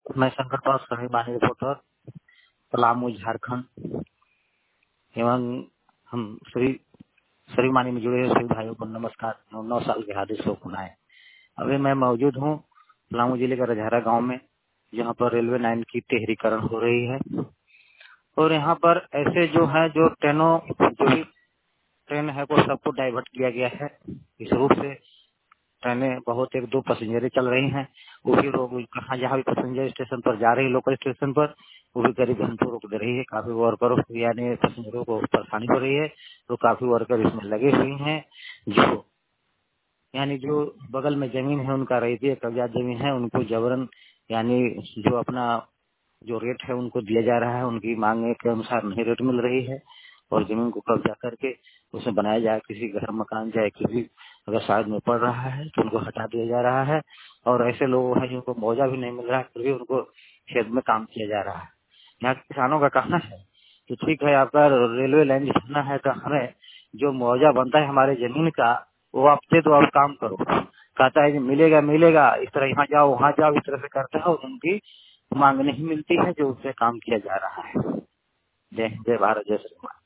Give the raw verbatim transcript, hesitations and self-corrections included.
मैं शंकर पास स्वाभिमानी रिपोर्टर पलामू झारखंड एवं हम श्री स्वाभिमानी में जुड़े हुए सभी भाइयों को नमस्कार। नौ नौ साल के हार्दिक शुभकामनाएं। अभी मैं मौजूद हूँ पलामू जिले का रजहरा गांव में, जहां पर रेलवे लाइन की तिहरीकरण हो रही है। और यहाँ पर ऐसे जो है जो ट्रेनों जो भी ट्रेन है वो सबको डाइवर्ट किया गया है। इस रूप से ट्रेनें बहुत एक दो पैसेंजरें चल रही हैं। वो भी लोग कहाँ जहाँ भी पैसेंजर स्टेशन पर जा रही है, लोकल स्टेशन पर, वो भी करीब घंटों रुक दे रही है। काफी वर्करों यानी पैसेंजरों को परेशानी हो रही है। तो काफी वर्कर इसमें लगे हुए हैं। जो यानी जो बगल में जमीन है उनका रईती कब्जा जमीन है, उनको जबरन यानी जो अपना जो रेट है उनको दिया जा रहा है, उनकी मांग के अनुसार नहीं रेट मिल रही है। और जमीन को कब्जा करके उसमें बनाया जाए किसी घर मकान चाहे किसी अगर साइड में पड़ रहा है तो उनको हटा दिया जा रहा है। और ऐसे लोग हैं जिनको मुआवजा भी नहीं मिल रहा है, फिर भी उनको खेत में काम किया जा रहा है। यहाँ के किसानों का कहना है कि ठीक है, आपका रेलवे लाइन बिछाना है तो हमें जो मुआवजा बनता है हमारे जमीन का वो आप दे दो, आप काम करो। कहता है कि मिलेगा मिलेगा, इस तरह यहाँ जाओ वहाँ जाओ, इस तरह से करता है और उनकी मांग नहीं मिलती है जो उससे काम किया जा रहा है। जय हिंद, जय भारत, जय श्री राम।